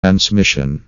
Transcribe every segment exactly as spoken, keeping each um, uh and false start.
Transmission.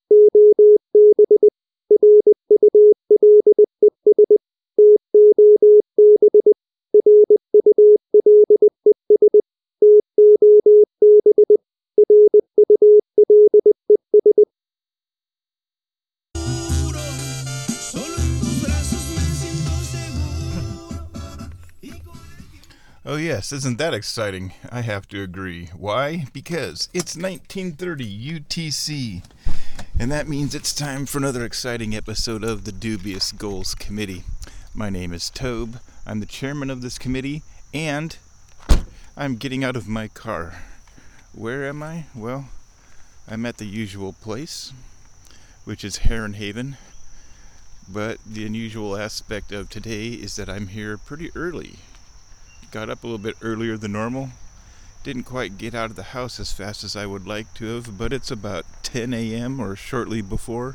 Oh yes, isn't that exciting? I have to agree. Why? Because it's nineteen thirty U T C, and that means it's time for another exciting episode of the Dubious Goals Committee. My name is Tobe. I'm the chairman of this committee, and I'm getting out of my car. Where am I? Well, I'm at the usual place, which is Heron Haven, but the unusual aspect of today is that I'm here pretty early. Got up a little bit earlier than normal. Didn't quite get out of the house as fast as I would like to have, but it's about ten a.m. or shortly before.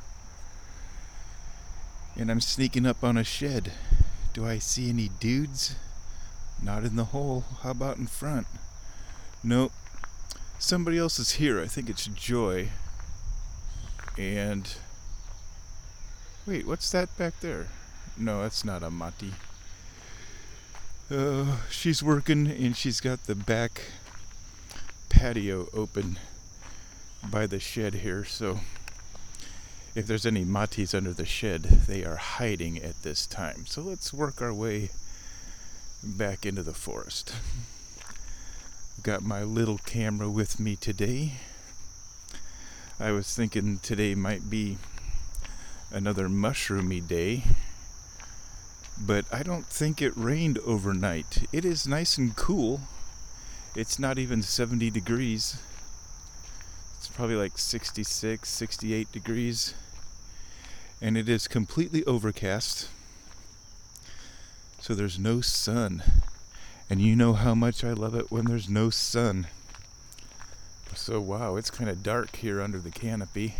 And I'm sneaking up on a shed. Do I see any dudes? Not in the hole. How about in front? Nope. Somebody else is here. I think it's Joy. And... wait, what's that back there? No, that's not a Mati. Uh, she's working, and she's got the back patio open by the shed here, so if there's any Matis under the shed, they are hiding at this time. So let's work our way back into the forest. Got my little camera with me today. I was thinking today might be another mushroomy day, but I don't think it rained overnight. It is nice and cool. It's not even seventy degrees. It's probably like sixty-six, sixty-eight degrees. And it is completely overcast. So there's no sun. And you know how much I love it when there's no sun. So wow, it's kind of dark here under the canopy.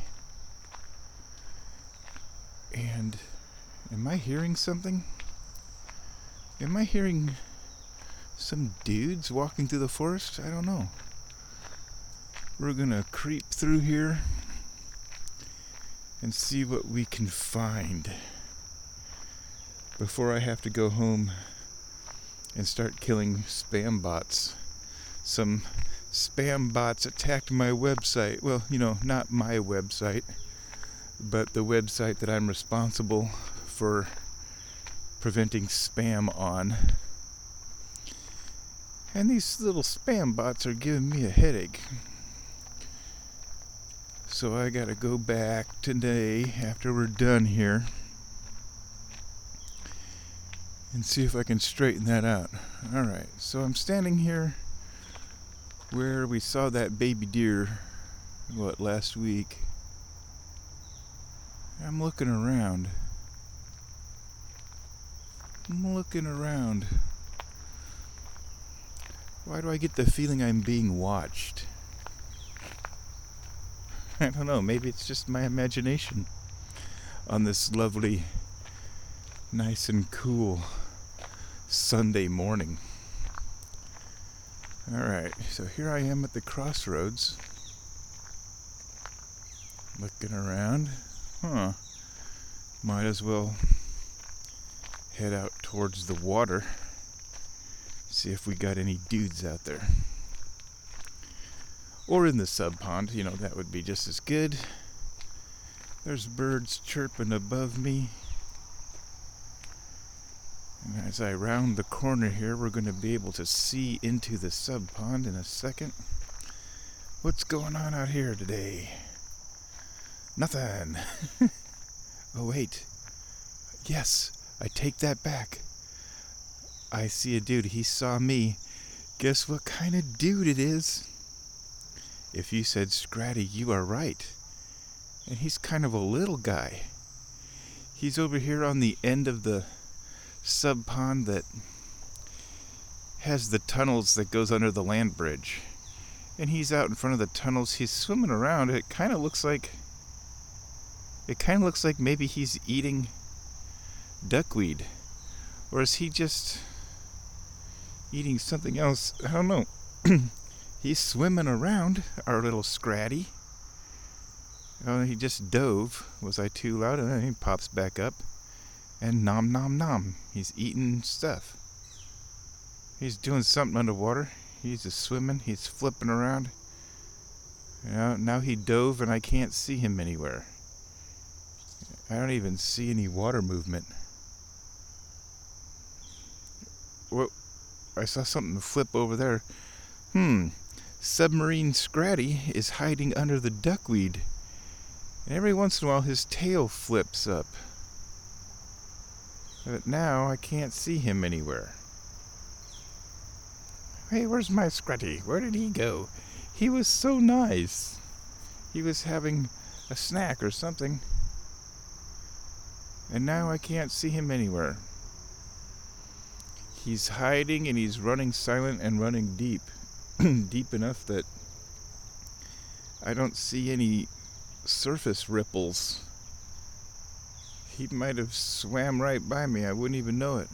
And am I hearing something? Am I hearing some dudes walking through the forest? I don't know. We're gonna creep through here and see what we can find before I have to go home and start killing spam bots. Some spam bots attacked my website. Well, you know, not my website, but the website that I'm responsible for preventing spam on. And these little spam bots are giving me a headache. So I gotta go back today after we're done here and see if I can straighten that out. Alright, so I'm standing here where we saw that baby deer, what, last week. I'm looking around. I'm looking around. Why do I get the feeling I'm being watched? I don't know, maybe it's just my imagination on this lovely, nice and cool Sunday morning. Alright, so here I am at the crossroads. Looking around. Huh. Might as well head out towards the water. See if we got any dudes out there. Or in the sub pond, you know, that would be just as good. There's birds chirping above me. And as I round the corner here, we're going to be able to see into the sub pond in a second. What's going on out here today? Nothing. Oh, wait. Yes, I take that back. I see a dude. He saw me. Guess what kind of dude it is? If you said Scratty, you are right. And he's kind of a little guy. He's over here on the end of the sub pond that has the tunnels that goes under the land bridge. And he's out in front of the tunnels. He's swimming around. It kind of looks like it kind of looks like maybe he's eating duckweed. Or is he just eating something else? I don't know. He's swimming around, our little Scratty. Oh, he just dove. Was I too loud? And then he pops back up. And nom nom nom. He's eating stuff. He's doing something underwater. He's just swimming. He's flipping around. You know, now he dove and I can't see him anywhere. I don't even see any water movement. Well, I saw something flip over there. Hmm. Submarine Scratty is hiding under the duckweed. And every once in a while his tail flips up. But now I can't see him anywhere. Hey, where's my Scratty? Where did he go? He was so nice. He was having a snack or something. And now I can't see him anywhere. He's hiding and he's running silent and running deep. Deep enough that I don't see any surface ripples. He might have swam right by me. I wouldn't even know it.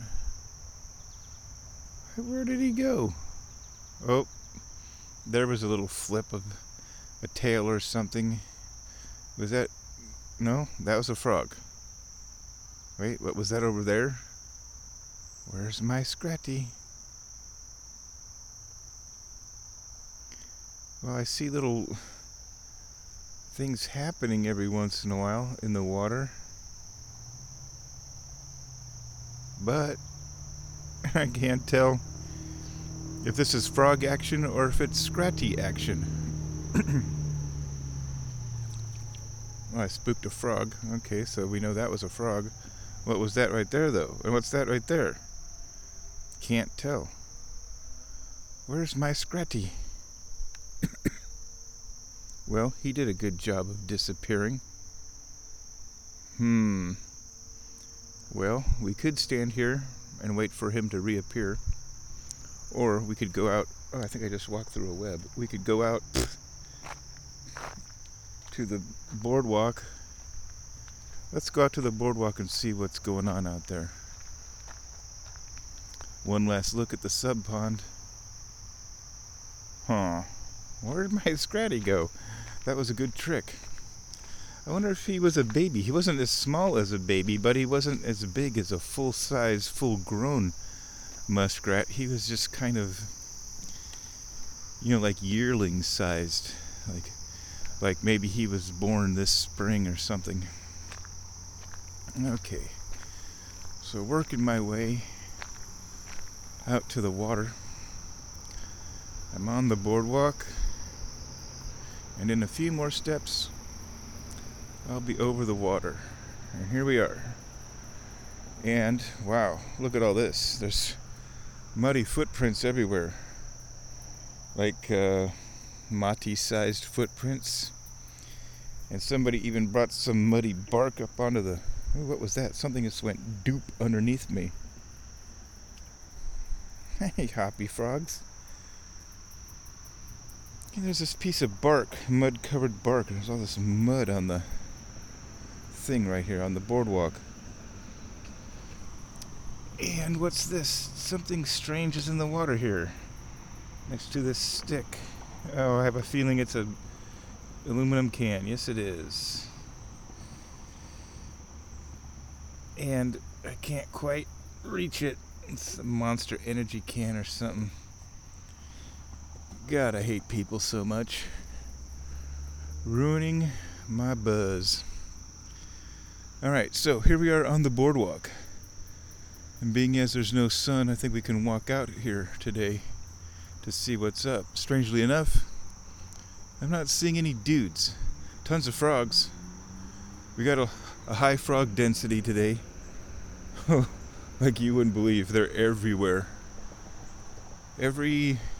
Where did he go? Oh, there was a little flip of a tail or something. Was that... No, that was a frog. Wait, what was that over there? Where's my Scratty? Well, I see little things happening every once in a while in the water. But I can't tell if this is frog action or if it's Scratty action. Well, I spooked a frog. Okay, so we know that was a frog. What was that right there, though? And what's that right there? Can't tell. Where's my Scratty? Well, he did a good job of disappearing. Hmm. Well, we could stand here and wait for him to reappear. Or we could go out. Oh, I think I just walked through a web. We could go out to the boardwalk. Let's go out to the boardwalk and see what's going on out there. One last look at the sub pond. Huh. Where'd my Scratty go? That was a good trick. I wonder if he was a baby. He wasn't as small as a baby, but he wasn't as big as a full-size, full-grown muskrat. He was just kind of, you know, like yearling-sized. Like, like maybe he was born this spring or something. Okay. So working my way out to the water. I'm on the boardwalk. And in a few more steps, I'll be over the water. And here we are. And, wow, look at all this. There's muddy footprints everywhere. Like, uh, mati-sized footprints. And somebody even brought some muddy bark up onto the... Ooh, what was that? Something just went doop underneath me. Hey, hoppy frogs. And there's this piece of bark, mud-covered bark, and there's all this mud on the thing right here on the boardwalk. And what's this? Something strange is in the water here, next to this stick. Oh, I have a feeling it's a aluminum can. Yes, it is. And I can't quite reach it. It's a Monster Energy can or something. God, I hate people so much. Ruining my buzz. Alright, so here we are on the boardwalk. And being as there's no sun, I think we can walk out here today to see what's up. Strangely enough, I'm not seeing any dudes. Tons of frogs. We got a, a high frog density today. Like you wouldn't believe. They're everywhere. Every...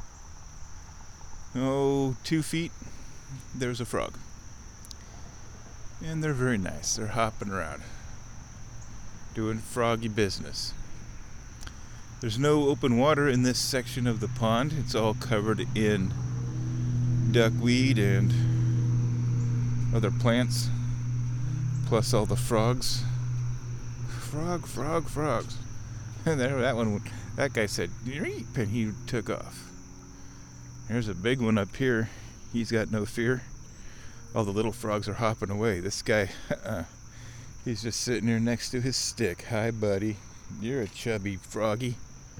oh, two feet, there's a frog. And they're very nice. They're hopping around, doing froggy business. There's no open water in this section of the pond. It's all covered in duckweed and other plants, plus all the frogs. Frog, frog, frogs. And there, that one, that guy said, "Yeep," and he took off. There's a big one up here. He's got no fear. All the little frogs are hopping away. This guy, uh, he's just sitting here next to his stick. Hi, buddy. You're a chubby froggy.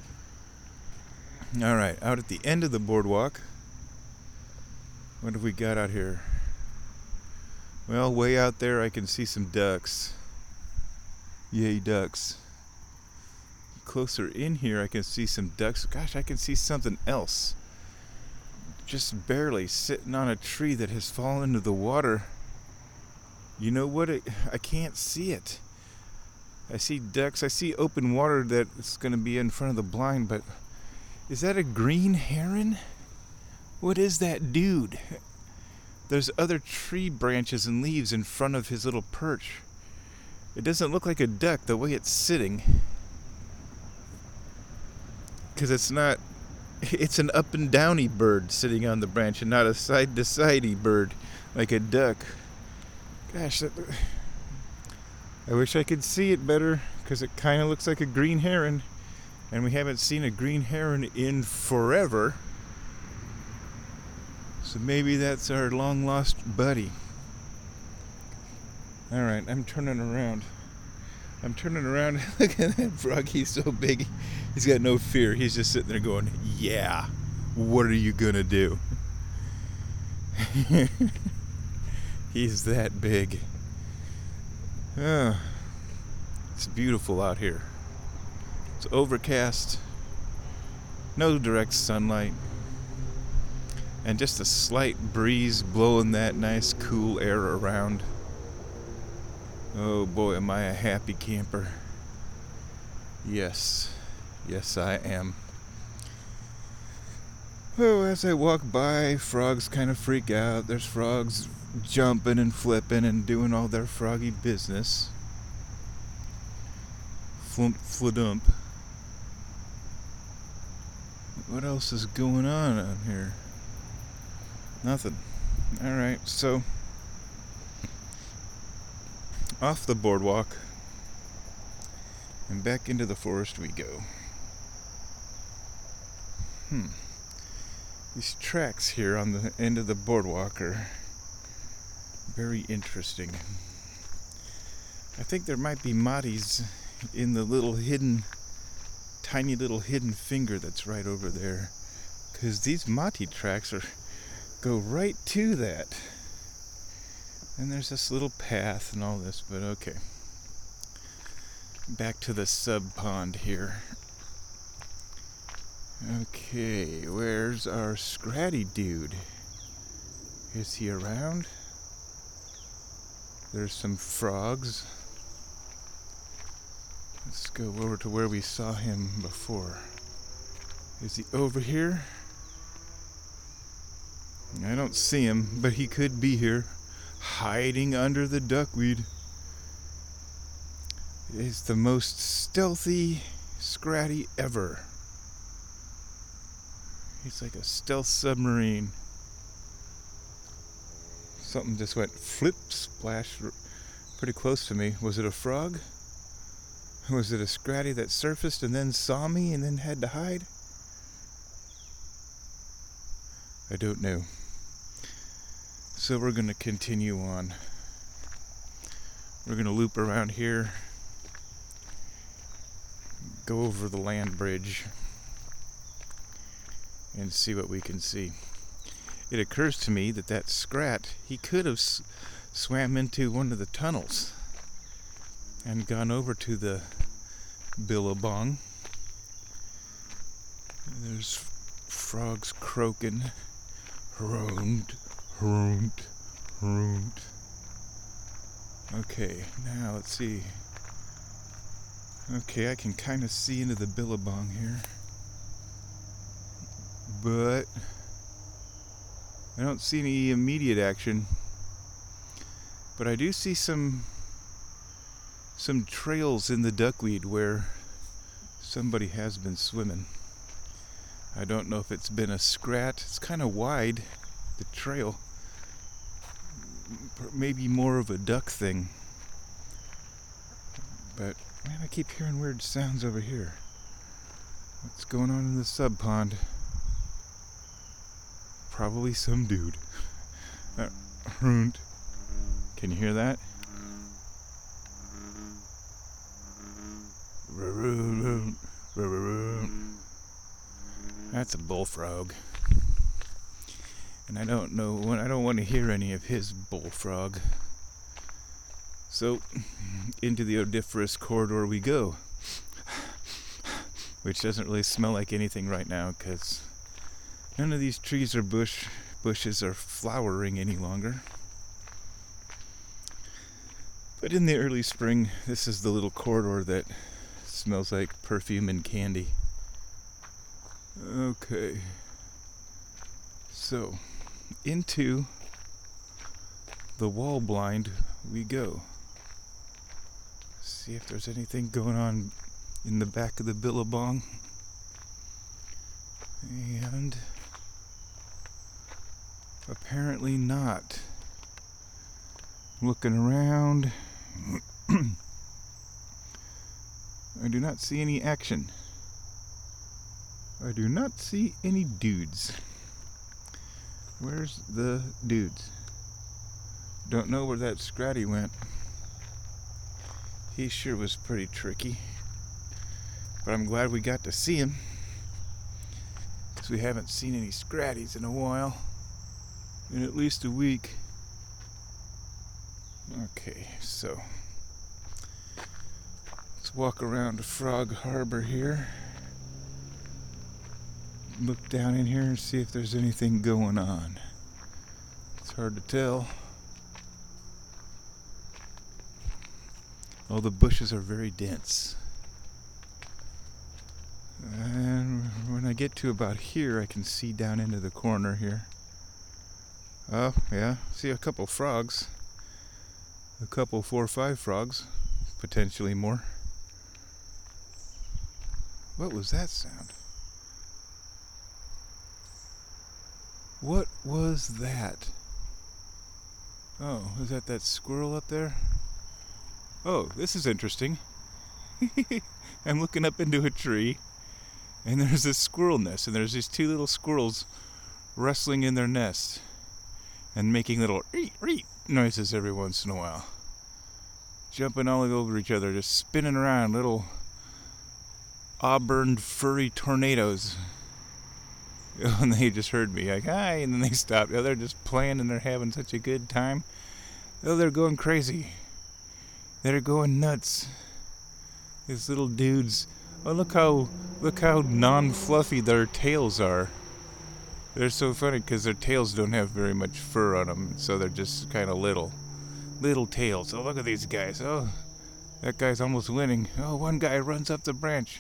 All right, out at the end of the boardwalk, what have we got out here? Well, way out there I can see some ducks. Yay, ducks. Closer in here I can see some ducks. Gosh, I can see something else. Just barely sitting on a tree that has fallen into the water. You know what? It, I can't see it. I see ducks. I see open water that's going to be in front of the blind, but is that a green heron? What is that dude? There's other tree branches and leaves in front of his little perch. It doesn't look like a duck the way it's sitting. Because it's not, it's an up and downy bird sitting on the branch and not a side to sidey bird like a duck. Gosh, that, I wish I could see it better because it kind of looks like a green heron. And we haven't seen a green heron in forever. So maybe that's our long lost buddy. Alright, I'm turning around. I'm turning around. Look at that frog. He's so big. He's got no fear. He's just sitting there going, yeah, what are you gonna do? He's that big. Oh, it's beautiful out here. It's overcast. No direct sunlight. And just a slight breeze blowing that nice cool air around. Oh boy, am I a happy camper. Yes, yes I am. Oh, as I walk by, frogs kind of freak out. There's frogs jumping and flipping and doing all their froggy business. Flump, fladump. What else is going on out here? Nothing. Alright, so off the boardwalk and back into the forest we go. Hmm. These tracks here on the end of the boardwalk are very interesting. I think there might be Mahtis in the little hidden, tiny little hidden finger that's right over there. Because these Mahti tracks are go right to that. And there's this little path and all this, but okay. Back to the sub pond here. Okay, where's our Scratty dude? Is he around? There's some frogs. Let's go over to where we saw him before. Is he over here? I don't see him, but he could be here, hiding under the duckweed. He's the most stealthy Scratty ever. He's like a stealth submarine. Something just went flip, splash pretty close to me. Was it a frog? Was it a Scratty that surfaced and then saw me and then had to hide? I don't know. So we're going to continue on. We're going to loop around here, go over the land bridge, and see what we can see. It occurs to me that that Scrat, he could have s- swam into one of the tunnels and gone over to the Billabong. There's frogs croaking. Haroond, haroond, haroond. Okay, now let's see. Okay, I can kind of see into the Billabong here. But I don't see any immediate action. But I do see some some trails in the duckweed where somebody has been swimming. I don't know if it's been a Scrat. It's kind of wide, the trail. Maybe more of a duck thing. But, man, I keep hearing weird sounds over here. What's going on in the sub pond? Probably some dude. Uh, Haroond, Can you hear that? That's a bullfrog. And I don't know, I don't want to hear any of his bullfrog. So, into the odoriferous corridor we go. Which doesn't really smell like anything right now, because none of these trees or bush bushes are flowering any longer. But in the early spring, this is the little corridor that smells like perfume and candy. Okay. So, into the wall blind we go. See if there's anything going on in the back of the billabong. And apparently not. Looking around, I do not see any action. I do not see any dudes. Where's the dudes? Don't know where that Scratty went. He sure was pretty tricky. But I'm glad we got to see him, because we haven't seen any Scratties in a while. In at least a week. Okay, so let's walk around to Frog Harbor here. Look down in here and see if there's anything going on. It's hard to tell. All the bushes are very dense. And when I get to about here, I can see down into the corner here. Oh, yeah, see a couple frogs. A couple, four or five frogs. Potentially more. What was that sound? What was that? Oh, is that that squirrel up there? Oh, this is interesting. I'm looking up into a tree, and there's this squirrel nest, and there's these two little squirrels wrestling in their nest and making little eat, eat noises every once in a while. Jumping all over each other, just spinning around, little auburn furry tornadoes. And they just heard me, like, hi, and then they stopped. Oh, they're just playing and they're having such a good time. Oh, they're going crazy. They're going nuts. These little dudes. Oh, look how look how non-fluffy their tails are. They're so funny because their tails don't have very much fur on them, so they're just kind of little. Little tails. Oh, look at these guys. Oh, that guy's almost winning. Oh, one guy runs up the branch.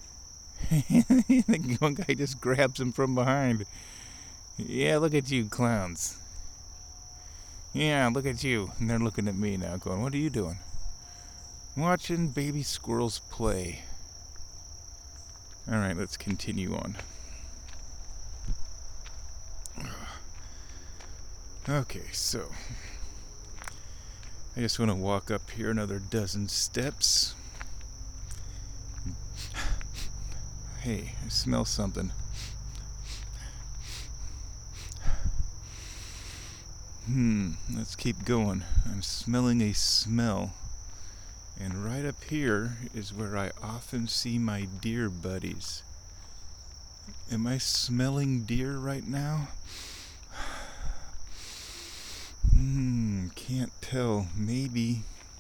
One guy just grabs him from behind. Yeah, look at you clowns. Yeah, look at you. And they're looking at me now going, what are you doing? Watching baby squirrels play. Alright, let's continue on. Okay, so I just want to walk up here another dozen steps. Hey, I smell something. Hmm, let's keep going. I'm smelling a smell. And right up here is where I often see my deer buddies. Am I smelling deer right now? Hmm, can't tell. Maybe.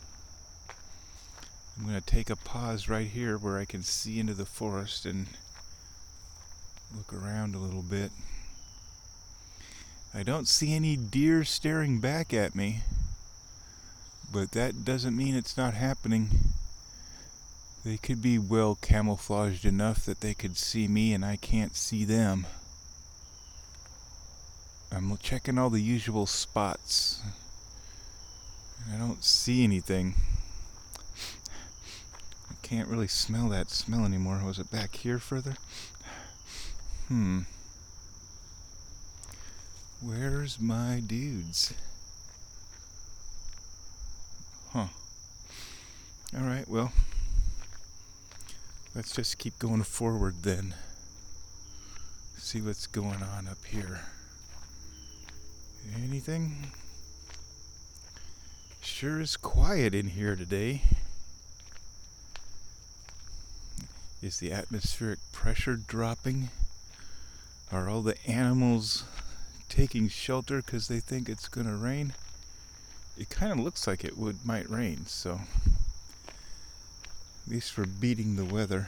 I'm going to take a pause right here where I can see into the forest and look around a little bit. I don't see any deer staring back at me, but that doesn't mean it's not happening. They could be well camouflaged enough that they could see me and I can't see them. I'm checking all the usual spots. I don't see anything. I can't really smell that smell anymore. Was it back here further? Hmm. Where's my dudes? Huh. Alright, well, let's just keep going forward then. See what's going on up here. Anything? sure is quiet in here today. Is the atmospheric pressure dropping? Are all the animals taking shelter because they think it's going to rain? It kind of looks like it would might rain, so at least we're beating the weather.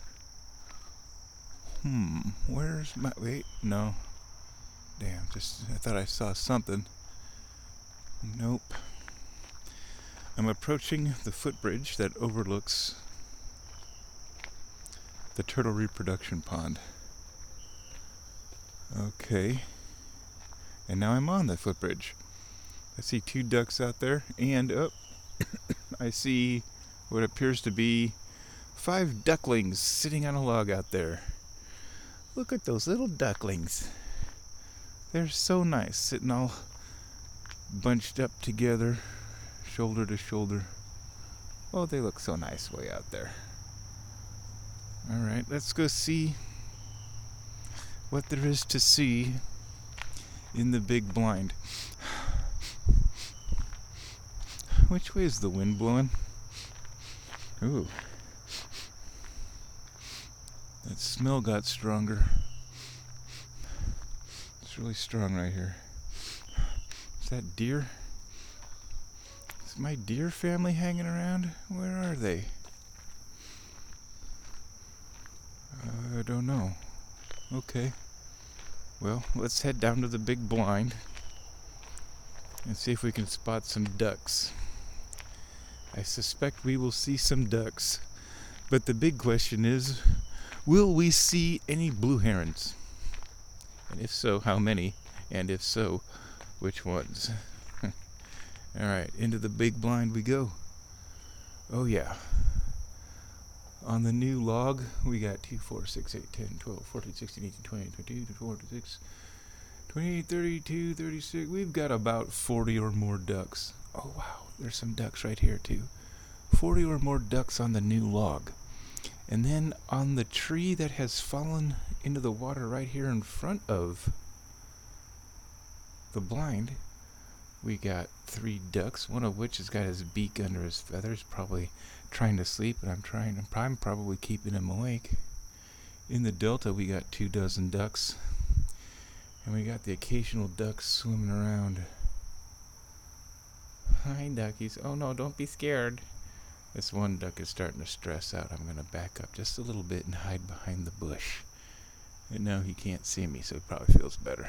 Hmm, where's my... Wait, no. Damn, just... I thought I saw something. Nope. I'm approaching the footbridge that overlooks the turtle reproduction pond. Okay. And now I'm on the footbridge. I see two ducks out there, and oh, I see what appears to be five ducklings sitting on a log out there. Look at those little ducklings. They're so nice, sitting all bunched up together, shoulder to shoulder. Oh, they look so nice way out there. Alright, let's go see what there is to see in the big blind. Which way is the wind blowing? Ooh. That smell got stronger. It's really strong right here. Is that deer? Is my deer family hanging around? Where are they? Uh, I don't know. Okay. Well, let's head down to the big blind and see if we can spot some ducks. I suspect we will see some ducks, but the big question is, will we see any blue herons? And if so, how many? And if so, which ones? Alright, into the big blind we go. Oh yeah. On the new log, we got two, four, six, eight, ten, twelve, fourteen, sixteen, eighteen, twenty, twenty-two, twenty-four, twenty-six, twenty-eight, thirty-two, thirty-six. We've got about forty or more ducks. Oh wow, there's some ducks right here too. forty or more ducks on the new log. And then on the tree that has fallen into the water right here in front of the blind, we got three ducks, one of which has got his beak under his feathers, probably trying to sleep, and I'm trying, I'm probably keeping him awake. In the delta, we got two dozen ducks, and we got the occasional ducks swimming around. Hi, duckies. Oh no, don't be scared. This one duck is starting to stress out. I'm going to back up just a little bit and hide behind the bush. And now he can't see me, so he probably feels better.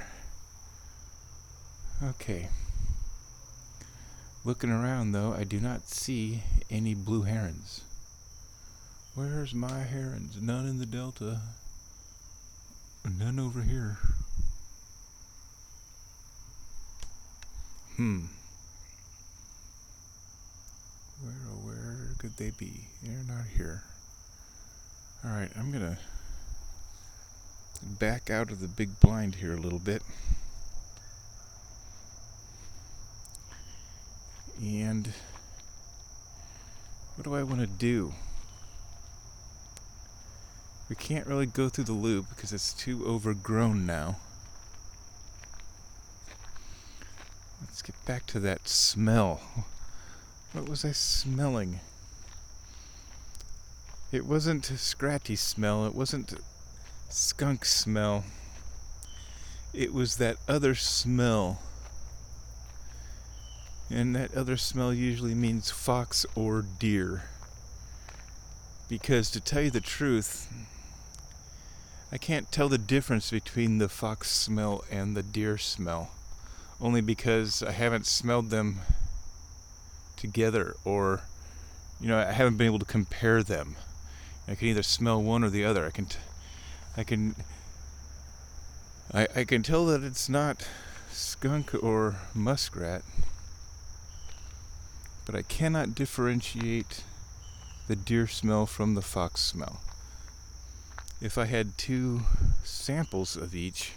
Okay. Looking around, though, I do not see any blue herons. Where's my herons? None in the delta. None over here. Hmm. Where, oh, where could they be? They're not here. Alright, I'm gonna back out of the big blind here a little bit. And what do I want to do? We can't really go through the loop because it's too overgrown now. Let's get back to that smell. What was I smelling? It wasn't a scratchy smell. It wasn't a skunk smell. It was that other smell. And that other smell usually means fox or deer. Because to tell you the truth, I can't tell the difference between the fox smell and the deer smell. Only because I haven't smelled them together, or, you know, I haven't been able to compare them. I can either smell one or the other. I can, t- I can, I, I can tell that it's not skunk or muskrat, but I cannot differentiate the deer smell from the fox smell. If I had two samples of each,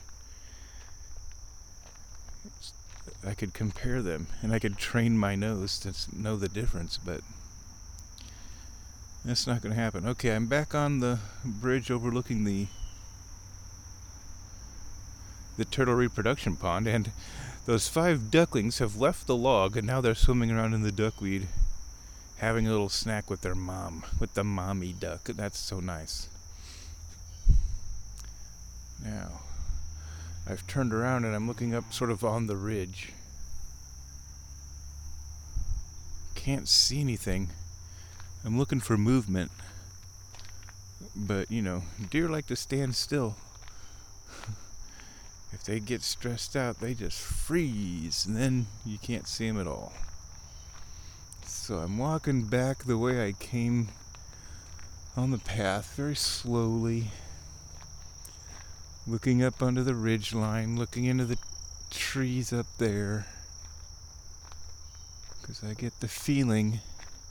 I could compare them, and I could train my nose to know the difference, but that's not going to happen. Okay, I'm back on the bridge overlooking the the turtle reproduction pond, and Those five ducklings have left the log, and now they're swimming around in the duckweed, having a little snack with their mom, with the mommy duck. That's so nice. Now, I've turned around and I'm looking up sort of on the ridge. Can't see anything. I'm looking for movement. But, you know, deer like to stand still. If they get stressed out, they just freeze, and then you can't see them at all. So I'm walking back the way I came on the path, very slowly, looking up under the ridge line, looking into the trees up there, because I get the feeling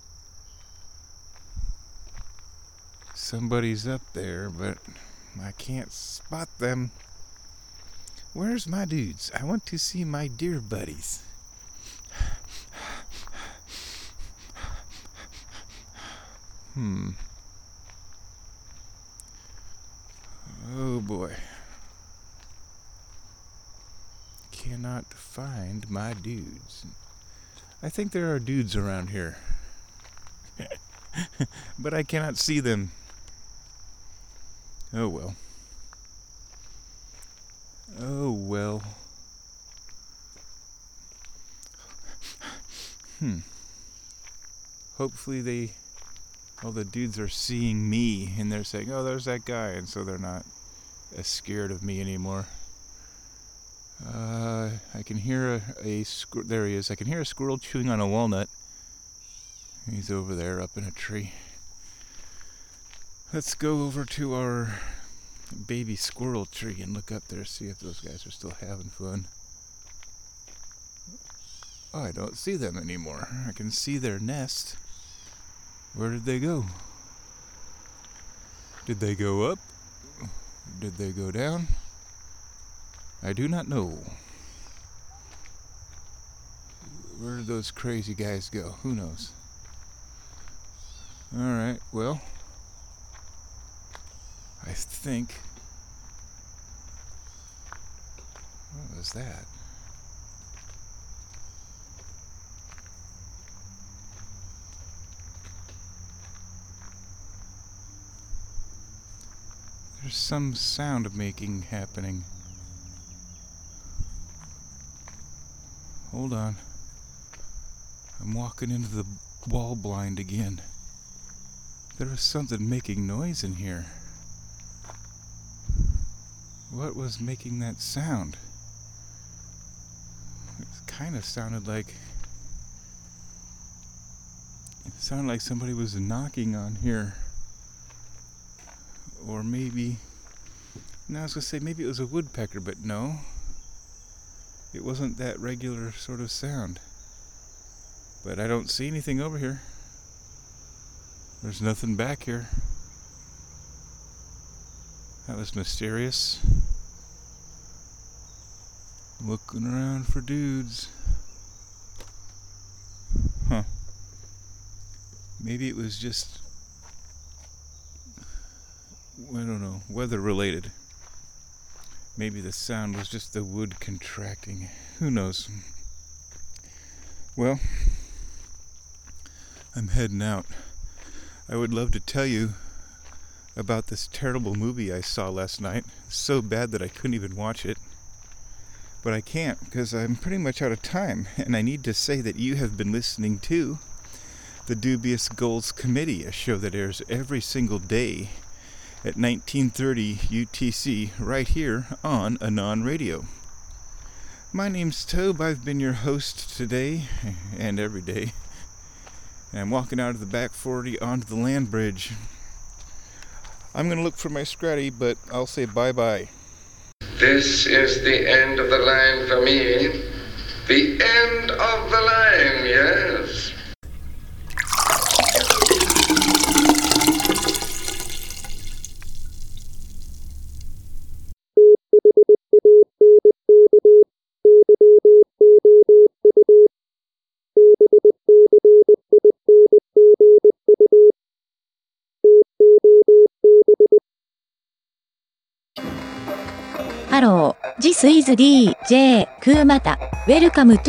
somebody's up there, but I can't spot them. Where's my dudes? I want to see my deer buddies. Hmm. Oh boy. Cannot find my dudes. I think there are dudes around here. But I cannot see them. Oh well. Oh well. Hmm. Hopefully they, all the dudes are seeing me and they're saying, oh, there's that guy, and so they're not as scared of me anymore. Uh, I can hear a, a squir- there he is. I can hear a squirrel chewing on a walnut. He's over there up in a tree. Let's go over to our baby squirrel tree and look up there, see if those guys are still having fun. Oh, I don't see them anymore. I can see their nest. Where did they go? Did they go up? Did they go down? I do not know. Where did those crazy guys go? Who knows? Alright, well, I think... What was that? There's some sound making happening. Hold on. I'm walking into the wall blind again. There was something making noise in here. What was making that sound? It kind of sounded like... It sounded like somebody was knocking on here. Or maybe... No, I was going to say maybe it was a woodpecker, but no. It wasn't that regular sort of sound. But I don't see anything over here. There's nothing back here. That was mysterious. Looking around for dudes. Huh. Maybe it was just... I don't know, weather related. Maybe the sound was just the wood contracting. Who knows? Well, I'm heading out. I would love to tell you about this terrible movie I saw last night. It's so bad that I couldn't even watch it. But I can't because I'm pretty much out of time. And I need to say that you have been listening to the Dubious Goals Committee, a show that airs every single day at nineteen thirty U T C right here on Anon Radio. My name's Tobe. I've been your host today and every day. And I'm walking out of the back forty onto the land bridge. I'm going to look for my Scratty, but I'll say bye-bye. This is the end of the line for me. The end of the line, yes. Hello, this This is ディージェー Kumata. Welcome to